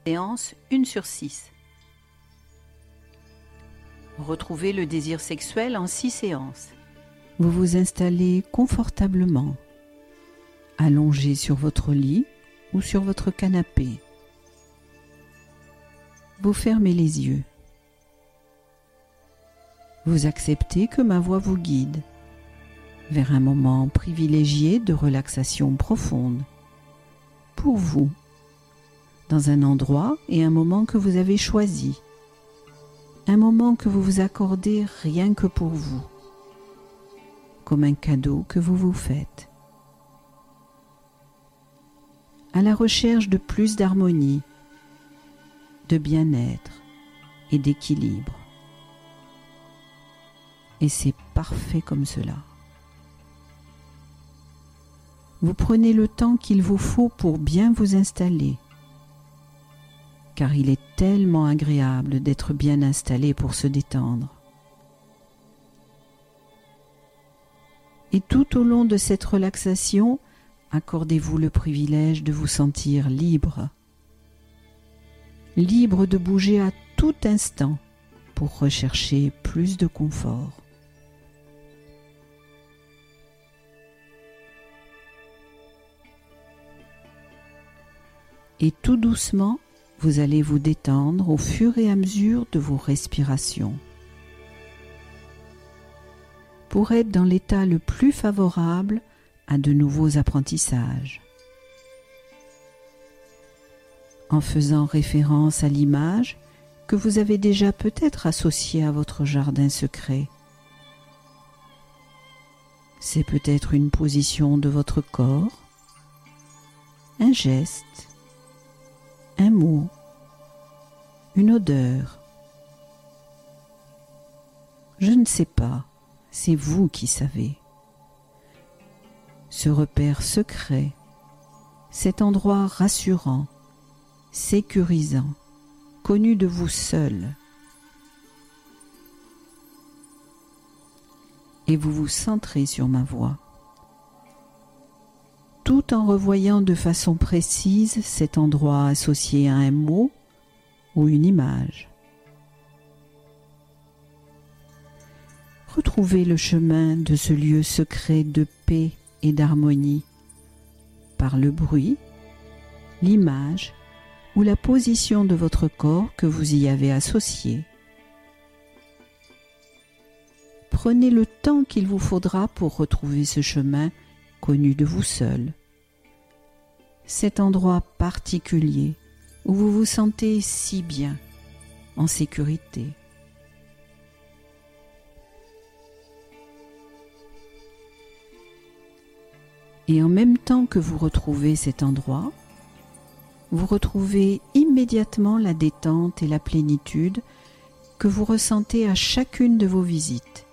Séance 1/6. Retrouvez le désir sexuel en 6 séances. Vous vous installez confortablement, allongé sur votre lit ou sur votre canapé. Vous fermez les yeux. Vous acceptez que ma voix vous guide vers un moment privilégié de relaxation profonde pour vous, dans un endroit et un moment que vous avez choisi, un moment que vous vous accordez rien que pour vous, comme un cadeau que vous vous faites, à la recherche de plus d'harmonie, de bien-être et d'équilibre. Et c'est parfait comme cela. Vous prenez le temps qu'il vous faut pour bien vous installer, car il est tellement agréable d'être bien installé pour se détendre. Et tout au long de cette relaxation, accordez-vous le privilège de vous sentir libre. Libre de bouger à tout instant pour rechercher plus de confort. Et tout doucement, vous allez vous détendre au fur et à mesure de vos respirations, pour être dans l'état le plus favorable à de nouveaux apprentissages. En faisant référence à l'image que vous avez déjà peut-être associée à votre jardin secret. C'est peut-être une position de votre corps, un geste, un mot, une odeur. Je ne sais pas, c'est vous qui savez. Ce repère secret, cet endroit rassurant, sécurisant, connu de vous seul. Et vous vous centrez sur ma voix, tout en revoyant de façon précise cet endroit associé à un mot ou une image. Retrouvez le chemin de ce lieu secret de paix et d'harmonie par le bruit, l'image ou la position de votre corps que vous y avez associé. Prenez le temps qu'il vous faudra pour retrouver ce chemin connu de vous seul, cet endroit particulier où vous vous sentez si bien, en sécurité. Et en même temps que vous retrouvez cet endroit, vous retrouvez immédiatement la détente et la plénitude que vous ressentez à chacune de vos visites.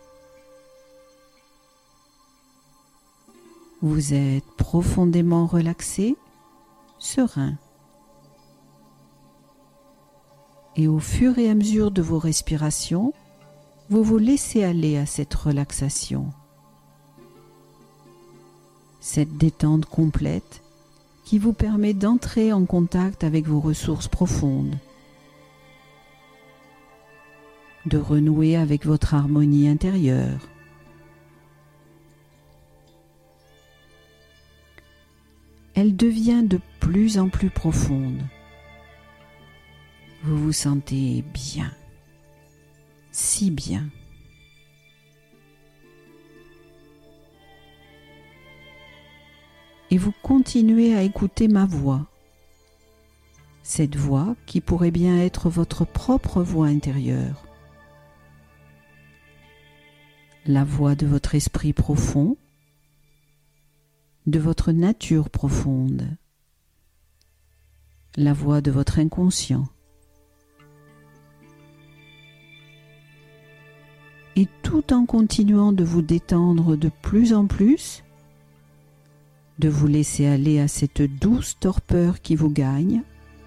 Vous êtes profondément relaxé, serein. Et au fur et à mesure de vos respirations, vous vous laissez aller à cette relaxation. Cette détente complète qui vous permet d'entrer en contact avec vos ressources profondes, de renouer avec votre harmonie intérieure. Elle devient de plus en plus profonde. Vous vous sentez bien, si bien. Et vous continuez à écouter ma voix, cette voix qui pourrait bien être votre propre voix intérieure, la voix de votre esprit profond, de votre nature profonde, la voix de votre inconscient. Et tout en continuant de vous détendre de plus en plus, de vous laisser aller à cette douce torpeur qui vous gagne,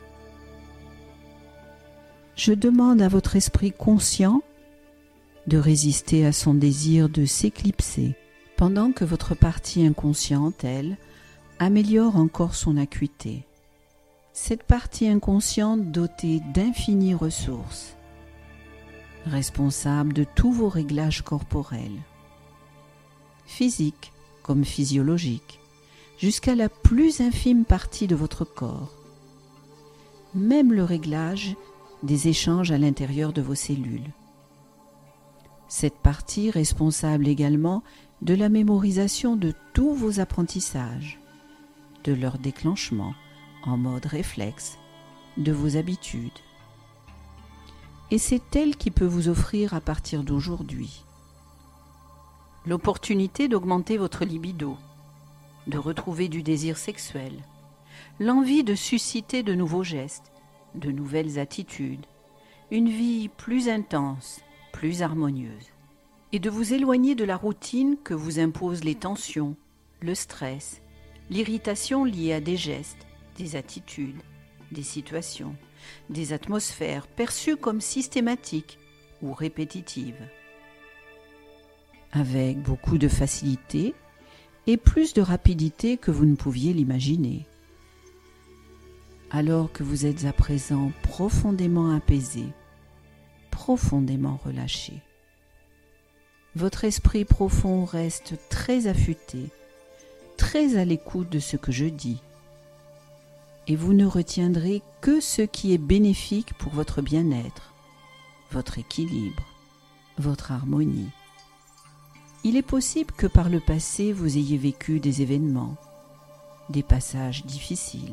je demande à votre esprit conscient de résister à son désir de s'éclipser, pendant que votre partie inconsciente, elle, améliore encore son acuité. Cette partie inconsciente dotée d'infinies ressources, responsable de tous vos réglages corporels, physiques comme physiologiques, jusqu'à la plus infime partie de votre corps, même le réglage des échanges à l'intérieur de vos cellules. Cette partie responsable également de la mémorisation de tous vos apprentissages, de leur déclenchement en mode réflexe, de vos habitudes. Et c'est elle qui peut vous offrir à partir d'aujourd'hui l'opportunité d'augmenter votre libido, de retrouver du désir sexuel, l'envie de susciter de nouveaux gestes, de nouvelles attitudes, une vie plus intense, plus harmonieuse, et de vous éloigner de la routine que vous imposent les tensions, le stress, l'irritation liée à des gestes, des attitudes, des situations, des atmosphères perçues comme systématiques ou répétitives. Avec beaucoup de facilité et plus de rapidité que vous ne pouviez l'imaginer. Alors que vous êtes à présent profondément apaisé, profondément relâché. Votre esprit profond reste très affûté, très à l'écoute de ce que je dis. Et vous ne retiendrez que ce qui est bénéfique pour votre bien-être, votre équilibre, votre harmonie. Il est possible que par le passé vous ayez vécu des événements, des passages difficiles,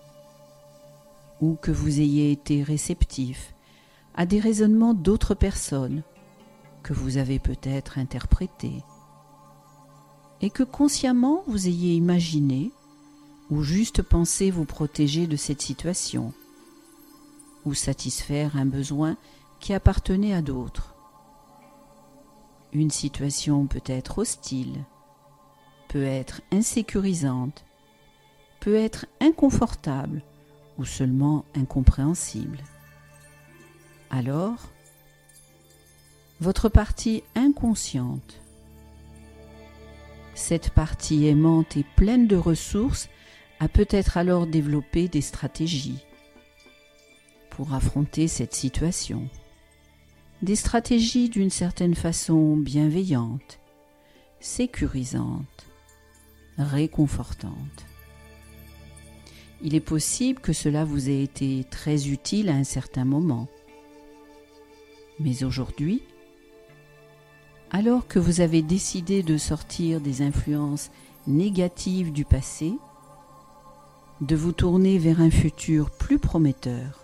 ou que vous ayez été réceptif à des raisonnements d'autres personnes que vous avez peut-être interprétés, et que consciemment vous ayez imaginé ou juste pensé vous protéger de cette situation, ou satisfaire un besoin qui appartenait à d'autres. Une situation peut être hostile, peut être insécurisante, peut être inconfortable ou seulement incompréhensible. Alors, votre partie inconsciente, cette partie aimante et pleine de ressources, a peut-être alors développé des stratégies pour affronter cette situation. Des stratégies d'une certaine façon bienveillantes, sécurisantes, réconfortantes. Il est possible que cela vous ait été très utile à un certain moment. Mais aujourd'hui, alors que vous avez décidé de sortir des influences négatives du passé, de vous tourner vers un futur plus prometteur,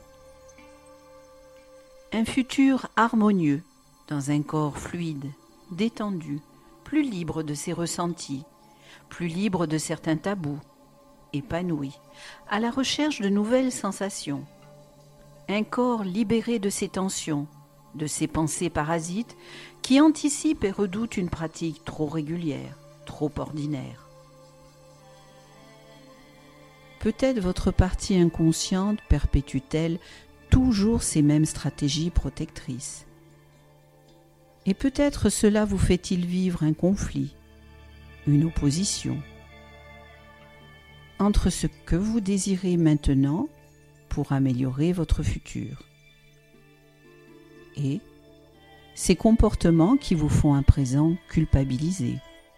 un futur harmonieux, dans un corps fluide, détendu, plus libre de ses ressentis, plus libre de certains tabous, épanoui, à la recherche de nouvelles sensations. Un corps libéré de ses tensions, de ses pensées parasites qui anticipent et redoutent une pratique trop régulière, trop ordinaire. Peut-être votre partie inconsciente perpétue-t-elle toujours ces mêmes stratégies protectrices. Et peut-être cela vous fait-il vivre un conflit, une opposition, entre ce que vous désirez maintenant pour améliorer votre futur et ces comportements qui vous font à présent culpabiliser.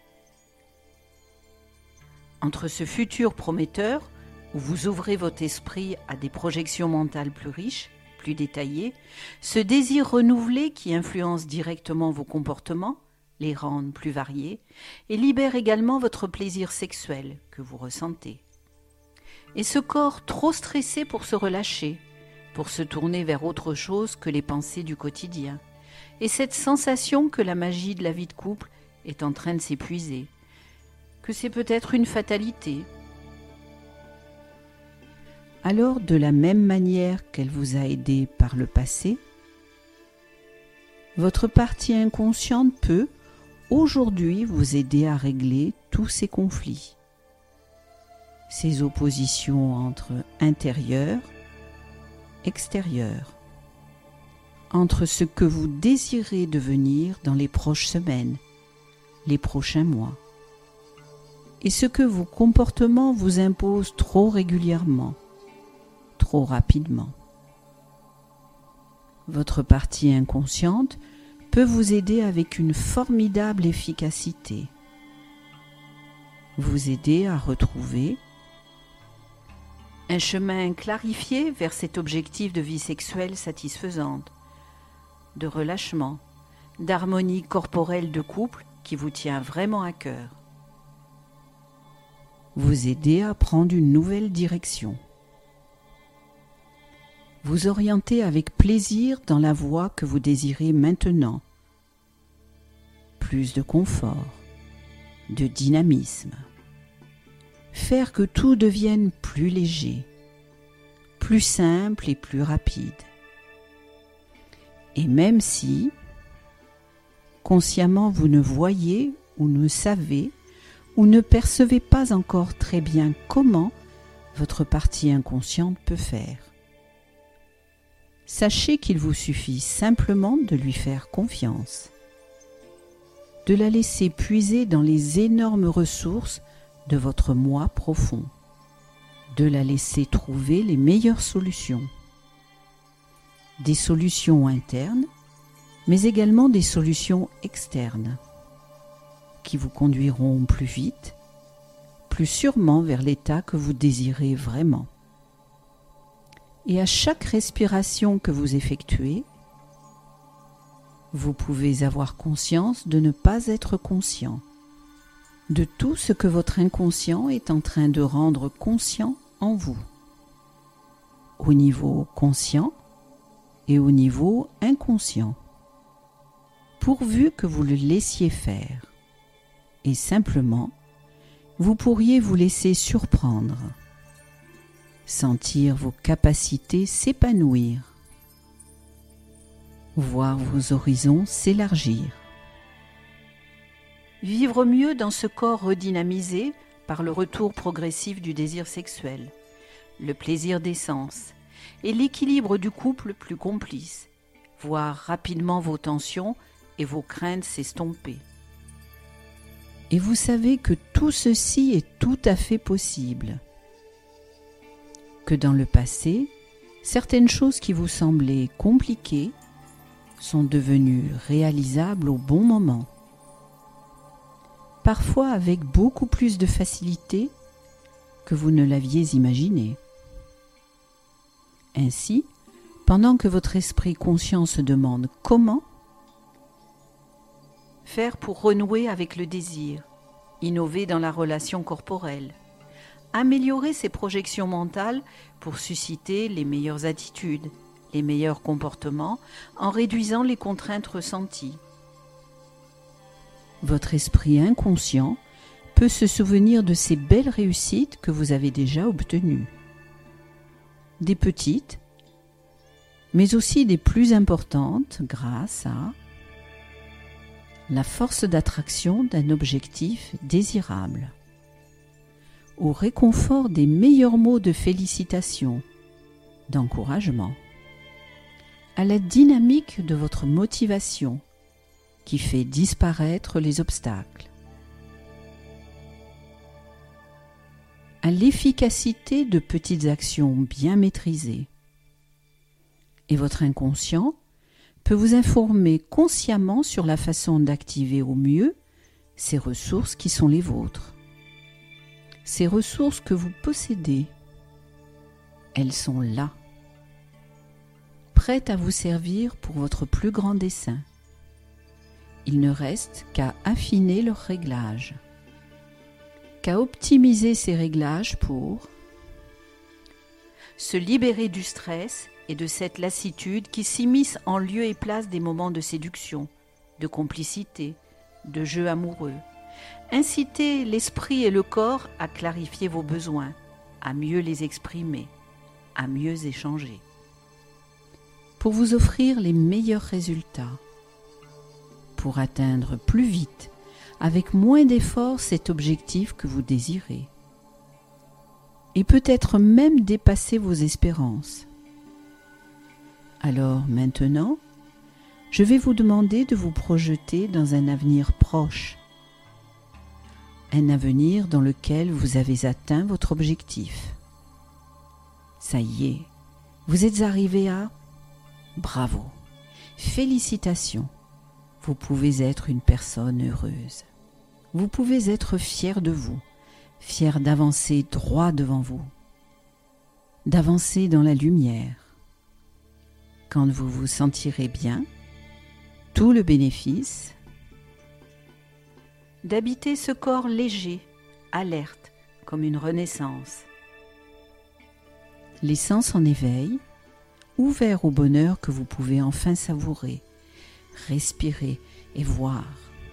Entre ce futur prometteur, où vous ouvrez votre esprit à des projections mentales plus riches, plus détaillées, ce désir renouvelé qui influence directement vos comportements, les rend plus variés et libère également votre plaisir sexuel que vous ressentez. Et ce corps trop stressé pour se relâcher, pour se tourner vers autre chose que les pensées du quotidien, et cette sensation que la magie de la vie de couple est en train de s'épuiser, que c'est peut-être une fatalité. Alors, de la même manière qu'elle vous a aidé par le passé, votre partie inconsciente peut, aujourd'hui, vous aider à régler tous ces conflits, ces oppositions entre intérieur, extérieur, entre ce que vous désirez devenir dans les prochaines semaines, les prochains mois, et ce que vos comportements vous imposent trop régulièrement, trop rapidement. Votre partie inconsciente peut vous aider avec une formidable efficacité. Vous aider à retrouver un chemin clarifié vers cet objectif de vie sexuelle satisfaisante, de relâchement, d'harmonie corporelle de couple qui vous tient vraiment à cœur. Vous aider à prendre une nouvelle direction. Vous orienter avec plaisir dans la voie que vous désirez maintenant. Plus de confort, de dynamisme. Faire que tout devienne plus léger, plus simple et plus rapide. Et même si, consciemment, vous ne voyez ou ne savez ou ne percevez pas encore très bien comment votre partie inconsciente peut faire. Sachez qu'il vous suffit simplement de lui faire confiance, de la laisser puiser dans les énormes ressources de votre moi profond, de la laisser trouver les meilleures solutions. Des solutions internes, mais également des solutions externes, qui vous conduiront plus vite, plus sûrement vers l'état que vous désirez vraiment. Et à chaque respiration que vous effectuez, vous pouvez avoir conscience de ne pas être conscient de tout ce que votre inconscient est en train de rendre conscient en vous, au niveau conscient et au niveau inconscient, pourvu que vous le laissiez faire. Et simplement, vous pourriez vous laisser surprendre, sentir vos capacités s'épanouir, voir vos horizons s'élargir. Vivre mieux dans ce corps redynamisé par le retour progressif du désir sexuel, le plaisir des sens et l'équilibre du couple plus complice, voir rapidement vos tensions et vos craintes s'estomper. Et vous savez que tout ceci est tout à fait possible. Que dans le passé, certaines choses qui vous semblaient compliquées sont devenues réalisables au bon moment. Parfois avec beaucoup plus de facilité que vous ne l'aviez imaginé. Ainsi, pendant que votre esprit conscient se demande comment faire pour renouer avec le désir, innover dans la relation corporelle, améliorer ses projections mentales pour susciter les meilleures attitudes, les meilleurs comportements en réduisant les contraintes ressenties. Votre esprit inconscient peut se souvenir de ces belles réussites que vous avez déjà obtenues. Des petites, mais aussi des plus importantes grâce à la force d'attraction d'un objectif désirable, au réconfort des meilleurs mots de félicitations, d'encouragement, à la dynamique de votre motivation qui fait disparaître les obstacles, à l'efficacité de petites actions bien maîtrisées. Et votre inconscient peut vous informer consciemment sur la façon d'activer au mieux ces ressources qui sont les vôtres. Ces ressources que vous possédez, elles sont là, prêtes à vous servir pour votre plus grand dessein. Il ne reste qu'à affiner leurs réglages, qu'à optimiser ces réglages pour se libérer du stress et de cette lassitude qui s'immisce en lieu et place des moments de séduction, de complicité, de jeu amoureux. Incitez l'esprit et le corps à clarifier vos besoins, à mieux les exprimer, à mieux échanger, pour vous offrir les meilleurs résultats, pour atteindre plus vite, avec moins d'efforts, cet objectif que vous désirez, et peut-être même dépasser vos espérances. Alors maintenant, je vais vous demander de vous projeter dans un avenir proche, un avenir dans lequel vous avez atteint votre objectif. Ça y est, Vous êtes arrivé à... Bravo. Félicitations. Vous pouvez être une personne heureuse. Vous pouvez être fier de vous, fier d'avancer droit devant vous, d'avancer dans la lumière. Quand vous vous sentirez bien, tout le bénéfice d'habiter ce corps léger, alerte, comme une renaissance. Les sens en éveil, ouverts au bonheur que vous pouvez enfin savourer, respirer et voir.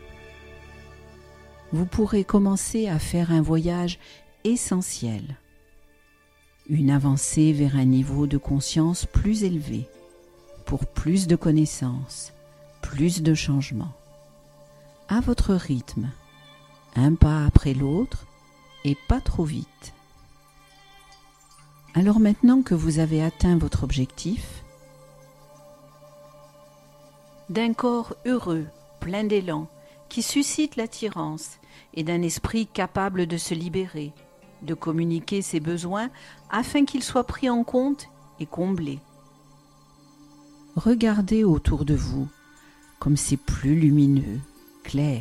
Vous pourrez commencer à faire un voyage essentiel, une avancée vers un niveau de conscience plus élevé, pour plus de connaissances, plus de changements. À votre rythme, un pas après l'autre et pas trop vite. Alors maintenant que vous avez atteint votre objectif, d'un corps heureux, plein d'élan, qui suscite l'attirance et d'un esprit capable de se libérer, de communiquer ses besoins afin qu'ils soient pris en compte et comblés. Regardez autour de vous comme c'est plus lumineux, clair.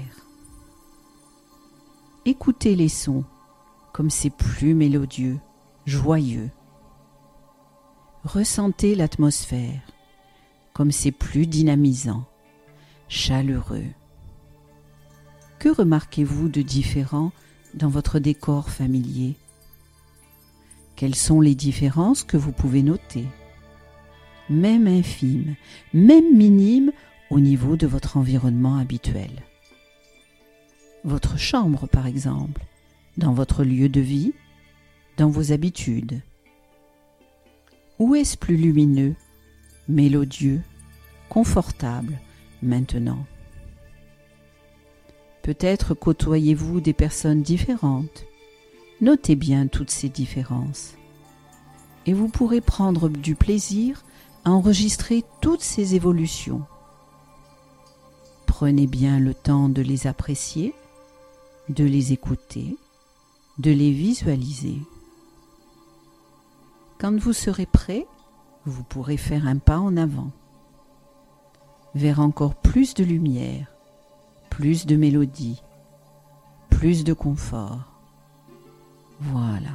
Écoutez les sons comme c'est plus mélodieux, joyeux. Ressentez l'atmosphère comme c'est plus dynamisant, chaleureux. Que remarquez-vous de différent dans votre décor familier? Quelles sont les différences que vous pouvez noter? Même infimes, même minimes au niveau de votre environnement habituel. Votre chambre, par exemple, dans votre lieu de vie, dans vos habitudes. Où est-ce plus lumineux, mélodieux, confortable maintenant? Peut-être côtoyez-vous des personnes différentes. Notez bien toutes ces différences. Et vous pourrez prendre du plaisir à enregistrer toutes ces évolutions. Prenez bien le temps de les apprécier, de les écouter, de les visualiser. Quand vous serez prêt, vous pourrez faire un pas en avant, vers encore plus de lumière, plus de mélodie, plus de confort. Voilà.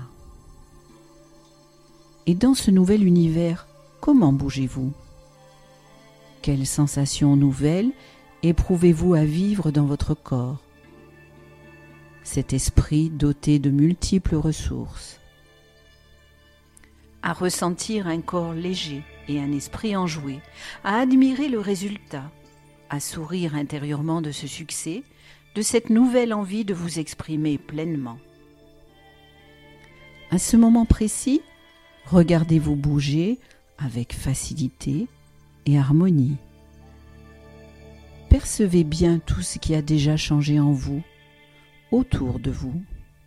Et dans ce nouvel univers, comment bougez-vous? Quelles sensations nouvelles éprouvez-vous à vivre dans votre corps? Cet esprit doté de multiples ressources. À ressentir un corps léger et un esprit enjoué, à admirer le résultat, à sourire intérieurement de ce succès, de cette nouvelle envie de vous exprimer pleinement. À ce moment précis, regardez-vous bouger avec facilité et harmonie. Percevez bien tout ce qui a déjà changé en vous, autour de vous.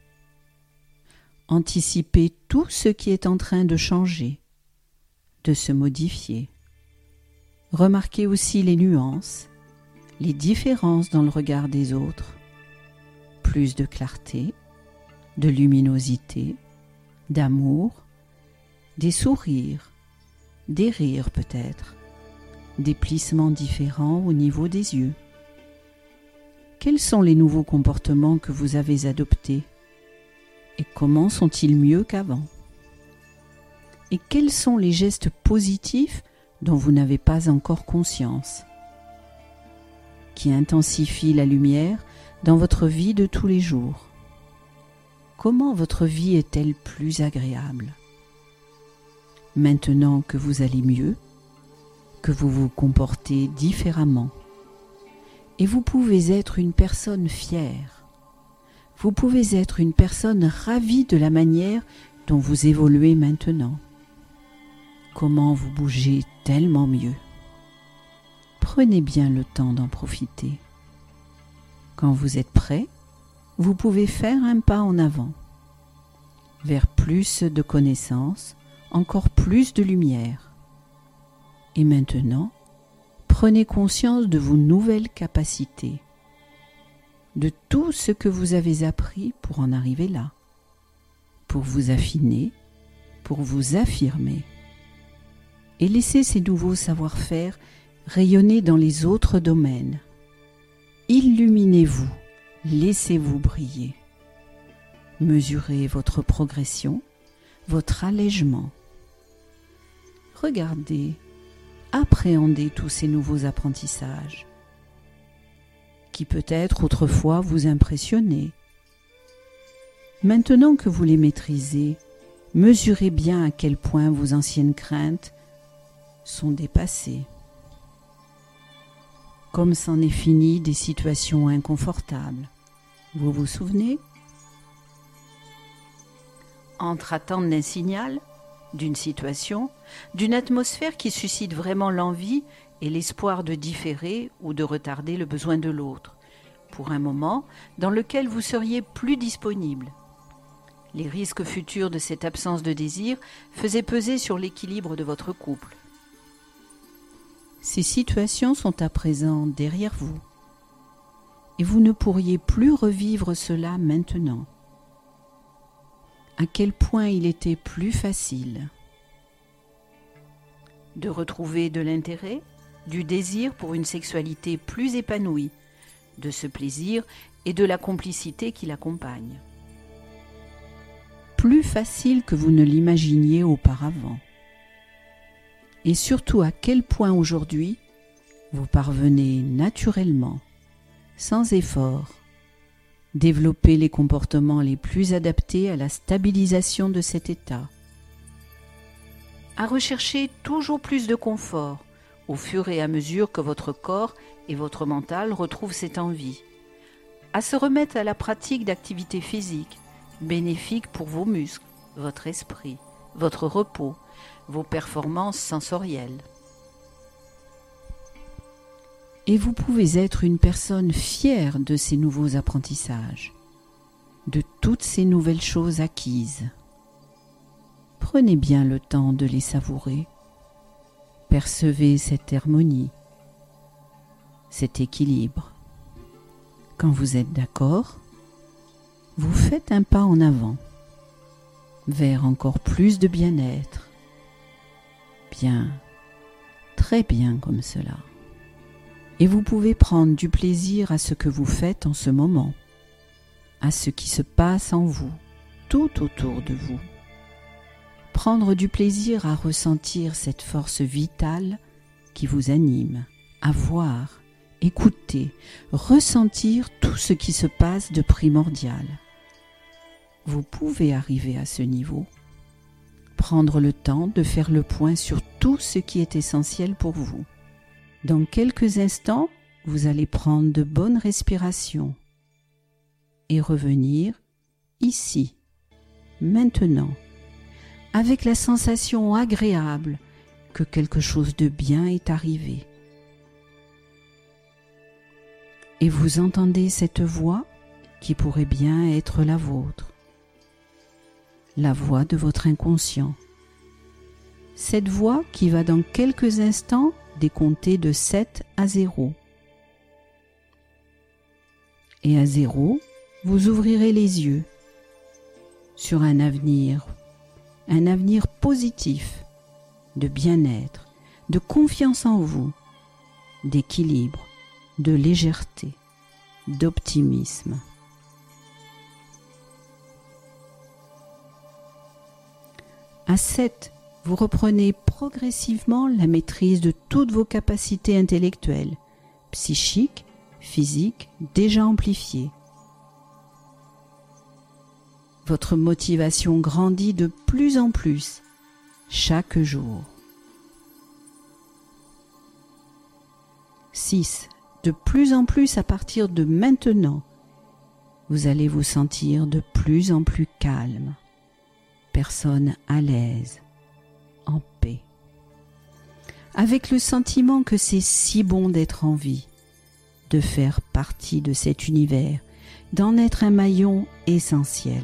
Anticipez tout ce qui est en train de changer, de se modifier. Remarquez aussi les nuances, les différences dans le regard des autres, plus de clarté, de luminosité, d'amour, des sourires, des rires peut-être, des plissements différents au niveau des yeux. Quels sont les nouveaux comportements que vous avez adoptés et comment sont-ils mieux qu'avant? Et quels sont les gestes positifs dont vous n'avez pas encore conscience, qui intensifient la lumière dans votre vie de tous les jours? Comment votre vie est-elle plus agréable? Maintenant que vous allez mieux, que vous vous comportez différemment, et vous pouvez être une personne fière, vous pouvez être une personne ravie de la manière dont vous évoluez maintenant. Comment vous bougez tellement mieux. Prenez bien le temps d'en profiter. Quand vous êtes prêt, vous pouvez faire un pas en avant, vers plus de connaissances, encore plus de lumière. Et maintenant, prenez conscience de vos nouvelles capacités, de tout ce que vous avez appris pour en arriver là, pour vous affiner, pour vous affirmer. et laissez ces nouveaux savoir-faire rayonner dans les autres domaines. Illuminez-vous, laissez-vous briller. Mesurez votre progression, votre allègement. Regardez, appréhendez tous ces nouveaux apprentissages qui peut-être autrefois vous impressionnaient. Maintenant que vous les maîtrisez, mesurez bien à quel point vos anciennes craintes sont dépassées. Comme c'en est fini des situations inconfortables. Vous vous souvenez ? Entre attente d'un signal, d'une situation, d'une atmosphère qui suscite vraiment l'envie et l'espoir de différer ou de retarder le besoin de l'autre, pour un moment dans lequel vous seriez plus disponible. Les risques futurs de cette absence de désir faisaient peser sur l'équilibre de votre couple. Ces situations sont à présent derrière vous, et vous ne pourriez plus revivre cela maintenant. À quel point il était plus facile de retrouver de l'intérêt, du désir pour une sexualité plus épanouie, de ce plaisir et de la complicité qui l'accompagne. Plus facile que vous ne l'imaginiez auparavant. Et surtout à quel point aujourd'hui vous parvenez naturellement, sans effort, développer les comportements les plus adaptés à la stabilisation de cet état, à rechercher toujours plus de confort au fur et à mesure que votre corps et votre mental retrouvent cette envie, à se remettre à la pratique d'activités physiques bénéfiques pour vos muscles, votre esprit, votre repos, vos performances sensorielles. Et vous pouvez être une personne fière de ces nouveaux apprentissages, de toutes ces nouvelles choses acquises. Prenez bien le temps de les savourer. Percevez cette harmonie, cet équilibre. Quand vous êtes d'accord, vous faites un pas en avant, vers encore plus de bien-être. Bien, très bien comme cela. Et vous pouvez prendre du plaisir à ce que vous faites en ce moment, à ce qui se passe en vous, tout autour de vous. Prendre du plaisir à ressentir cette force vitale qui vous anime, à voir, écouter, ressentir tout ce qui se passe de primordial. Vous pouvez arriver à ce niveau. Prendre le temps de faire le point sur tout ce qui est essentiel pour vous. Dans quelques instants, vous allez prendre de bonnes respirations et revenir ici, maintenant, avec la sensation agréable que quelque chose de bien est arrivé. Et vous entendez cette voix qui pourrait bien être la vôtre, la voix de votre inconscient. Cette voix qui va dans quelques instants décompter de 7 à 0. Et à 0, vous ouvrirez les yeux sur un avenir positif, de bien-être, de confiance en vous, d'équilibre, de légèreté, d'optimisme. À 7, vous reprenez progressivement la maîtrise de toutes vos capacités intellectuelles, psychiques, physiques, déjà amplifiées. Votre motivation grandit de plus en plus, chaque jour. 6. De plus en plus à partir de maintenant, vous allez vous sentir de plus en plus calme, personne à l'aise, en paix, avec le sentiment que c'est si bon d'être en vie, de faire partie de cet univers, d'en être un maillon essentiel.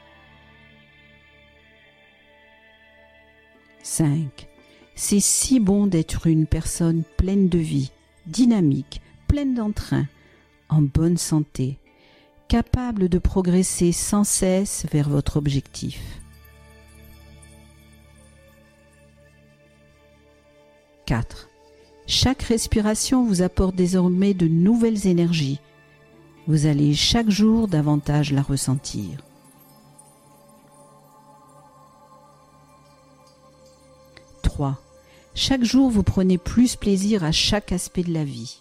5. C'est si bon d'être une personne pleine de vie, dynamique, pleine d'entrain, en bonne santé, capable de progresser sans cesse vers votre objectif. 4. Chaque respiration vous apporte désormais de nouvelles énergies. Vous allez chaque jour davantage la ressentir. 3. Chaque jour, vous prenez plus plaisir à chaque aspect de la vie.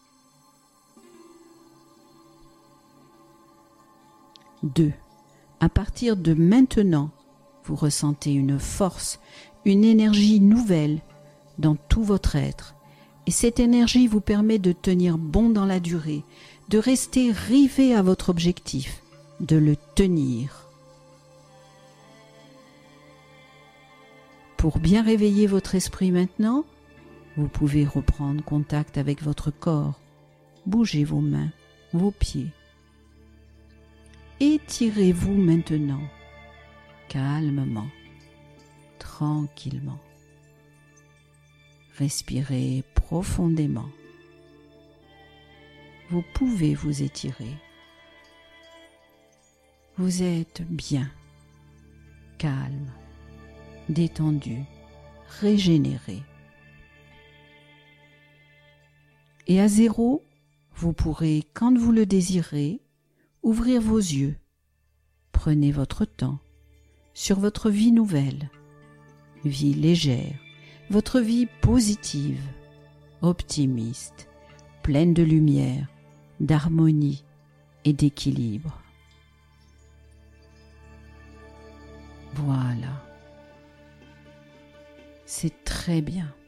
2. À partir de maintenant, vous ressentez une force, une énergie nouvelle dans tout votre être. Et cette énergie vous permet de tenir bon dans la durée, de rester rivé à votre objectif, de le tenir. Pour bien réveiller votre esprit maintenant, vous pouvez reprendre contact avec votre corps. Bougez vos mains, vos pieds. Étirez-vous maintenant, calmement, tranquillement. Respirez profondément. Vous pouvez vous étirer. Vous êtes bien, calme, détendu, régénéré. Et à 0, vous pourrez, quand vous le désirez, ouvrir vos yeux. Prenez votre temps sur votre vie nouvelle, vie légère, votre vie positive, optimiste, pleine de lumière, d'harmonie et d'équilibre. Voilà. C'est très bien.